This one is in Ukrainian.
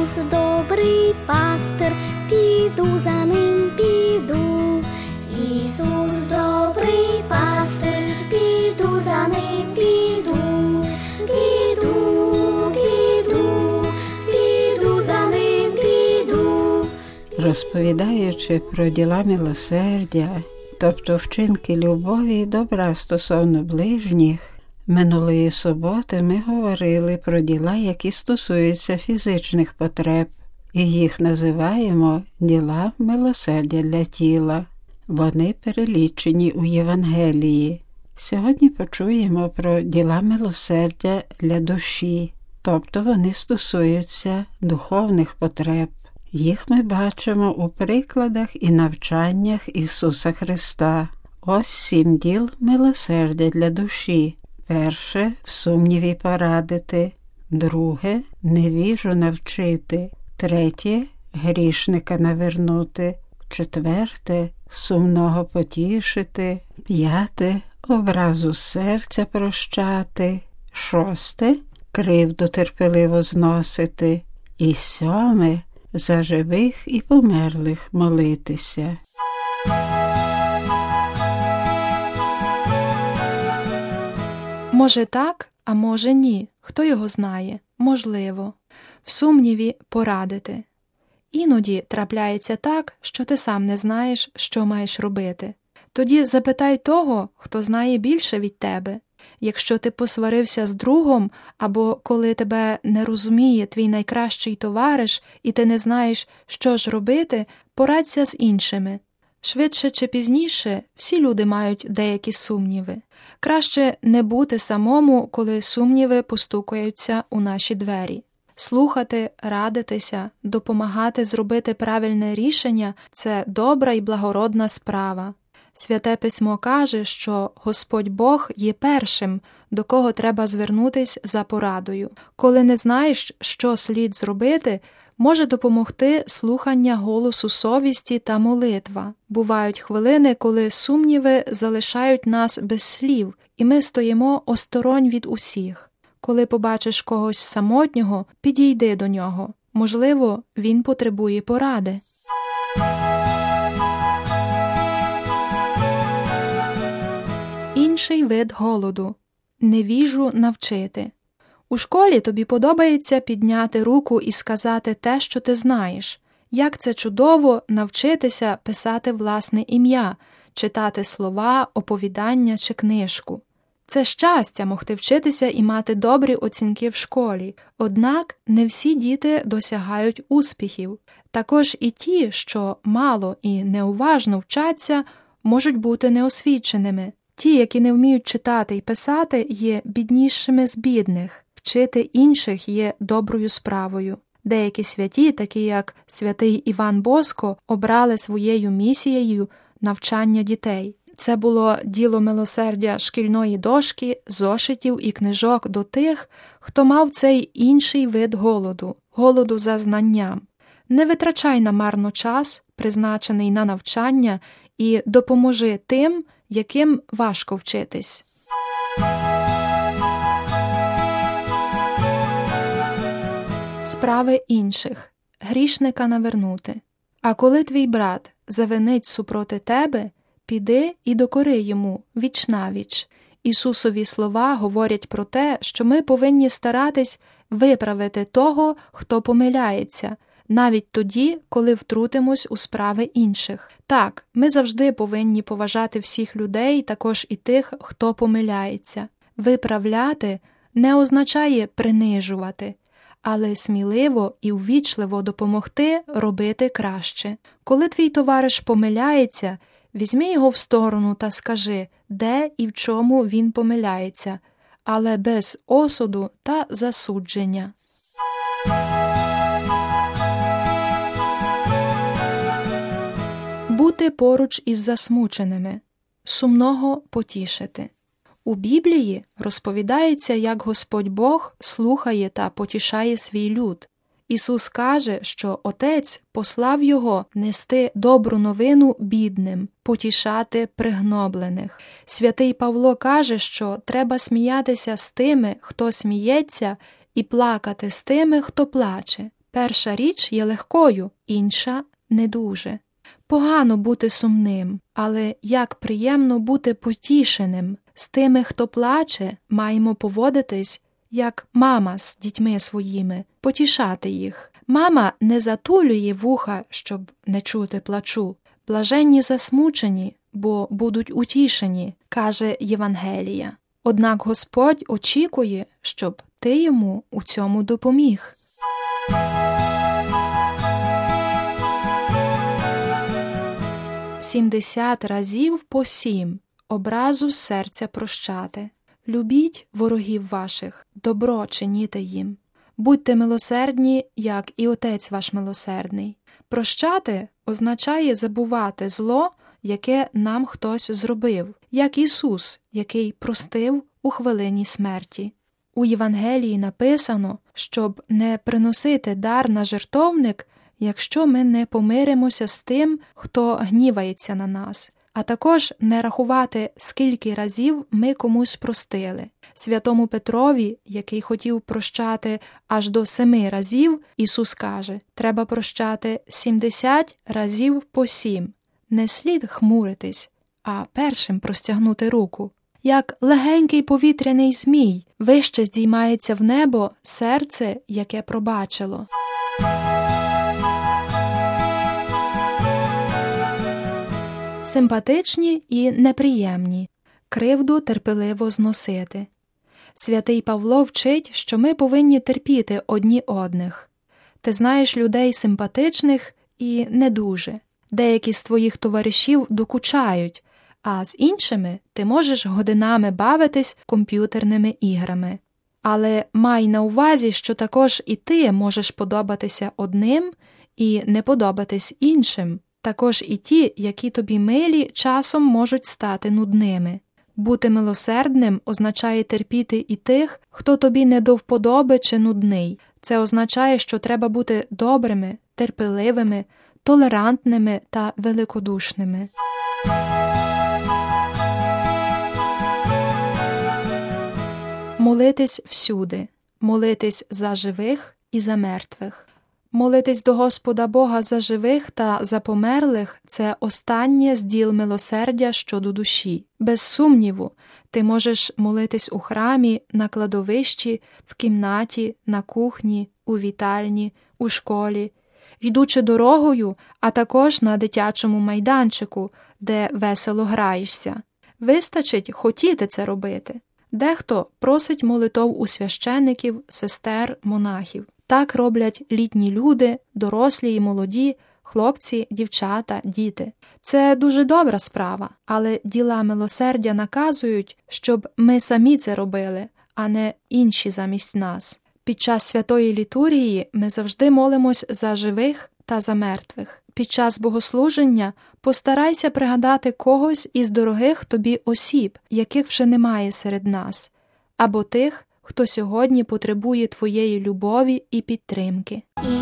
Ісус добрий пастир, піду за ним, піду. Ісус добрий пастир, піду за ним, піду. Піду, піду, піду за ним, піду. Розповідаючи про діла милосердя, тобто вчинки любові і добра стосовно ближніх, минулої суботи ми говорили про діла, які стосуються фізичних потреб, і їх називаємо діла милосердя для тіла. Вони перелічені у Євангелії. Сьогодні почуємо про діла милосердя для душі, тобто вони стосуються духовних потреб. Їх ми бачимо у прикладах і навчаннях Ісуса Христа. Ось 7 діл милосердя для душі. Перше – в сумніві порадити. Друге – невіжу навчити. Третє – грішника навернути. Четверте – сумного потішити. П'яте – образу серця прощати. Шосте – кривду терпеливо зносити. І сьоме – за живих і померлих молитися. Може так, а може ні. Хто його знає? Можливо. В сумніві порадити. Іноді трапляється так, що ти сам не знаєш, що маєш робити. Тоді запитай того, хто знає більше від тебе. Якщо ти посварився з другом, або коли тебе не розуміє твій найкращий товариш і ти не знаєш, що ж робити, порадься з іншими. Швидше чи пізніше всі люди мають деякі сумніви. Краще не бути самому, коли сумніви постукаються у наші двері. Слухати, радитися, допомагати зробити правильне рішення – це добра і благородна справа. Святе Письмо каже, що Господь Бог є першим, до кого треба звернутись за порадою. Коли не знаєш, що слід зробити, може допомогти слухання голосу совісті та молитва. Бувають хвилини, коли сумніви залишають нас без слів, і ми стоїмо осторонь від усіх. Коли побачиш когось самотнього, підійди до нього. Можливо, він потребує поради. Інший вид голоду – невіжу навчити. У школі тобі подобається підняти руку і сказати те, що ти знаєш. Як це чудово навчитися писати власне ім'я, читати слова, оповідання чи книжку. Це щастя могти вчитися і мати добрі оцінки в школі. Однак не всі діти досягають успіхів. Також і ті, що мало і неуважно вчаться, можуть бути неосвіченими. Ті, які не вміють читати і писати, є біднішими з бідних. Вчити інших є доброю справою. Деякі святі, такі як святий Іван Боско, обрали своєю місією навчання дітей. Це було діло милосердя шкільної дошки, зошитів і книжок до тих, хто мав цей інший вид голоду за знанням. Не витрачай намарно час, призначений на навчання, і допоможи тим, яким важко вчитись. Справи інших. Грішника навернути. А коли твій брат завинить супроти тебе, піди і докори йому віч-навіч. Ісусові слова говорять про те, що ми повинні старатись виправити того, хто помиляється, навіть тоді, коли втрутимось у справи інших. Так, ми завжди повинні поважати всіх людей, також і тих, хто помиляється. Виправляти не означає принижувати, але сміливо і ввічливо допомогти робити краще. Коли твій товариш помиляється, візьми його в сторону та скажи, де і в чому він помиляється, але без осуду та засудження. Бути поруч із засмученими, сумного потішити. У Біблії розповідається, як Господь Бог слухає та потішає свій люд. Ісус каже, що Отець послав Його нести добру новину бідним, потішати пригноблених. Святий Павло каже, що треба сміятися з тими, хто сміється, і плакати з тими, хто плаче. Перша річ є легкою, інша – не дуже. Погано бути сумним, але як приємно бути потішеним. З тими, хто плаче, маємо поводитись, як мама з дітьми своїми, потішати їх. Мама не затулює вуха, щоб не чути плачу. Блаженні засмучені, бо будуть утішені, каже Євангелія. Однак Господь очікує, щоб ти йому у цьому допоміг. «70 разів по 7 образу з серця прощати. Любіть ворогів ваших, добро чиніте їм. Будьте милосердні, як і Отець ваш милосердний». Прощати означає забувати зло, яке нам хтось зробив, як Ісус, який простив у хвилині смерті. У Євангелії написано, щоб не приносити дар на жертовник, якщо ми не помиримося з тим, хто гнівається на нас, а також не рахувати, скільки разів ми комусь простили. Святому Петрові, який хотів прощати аж до 7 разів, Ісус каже, треба прощати 70 разів по 7. Не слід хмуритись, а першим простягнути руку. Як легенький повітряний змій, вище здіймається в небо серце, яке пробачило. Симпатичні і неприємні. Кривду терпеливо зносити. Святий Павло вчить, що ми повинні терпіти одні одних. Ти знаєш людей симпатичних і не дуже. Деякі з твоїх товаришів докучають, а з іншими ти можеш годинами бавитись комп'ютерними іграми. Але май на увазі, що також і ти можеш подобатися одним і не подобатись іншим. Також і ті, які тобі милі, часом можуть стати нудними. Бути милосердним означає терпіти і тих, хто тобі не до вподоби чи нудний. Це означає, що треба бути добрими, терпеливими, толерантними та великодушними. Молитись всюди. Молитись за живих і за мертвих. Молитись до Господа Бога за живих та за померлих – це останнє з діл милосердя щодо душі. Без сумніву, ти можеш молитись у храмі, на кладовищі, в кімнаті, на кухні, у вітальні, у школі, йдучи дорогою, а також на дитячому майданчику, де весело граєшся. Вистачить хотіти це робити. Дехто просить молитов у священиків, сестер, монахів. Так роблять літні люди, дорослі і молоді, хлопці, дівчата, діти. Це дуже добра справа, але діла милосердя наказують, щоб ми самі це робили, а не інші замість нас. Під час святої літургії ми завжди молимось за живих та за мертвих. Під час богослуження постарайся пригадати когось із дорогих тобі осіб, яких вже немає серед нас, або тих, хто сьогодні потребує твоєї любові і підтримки.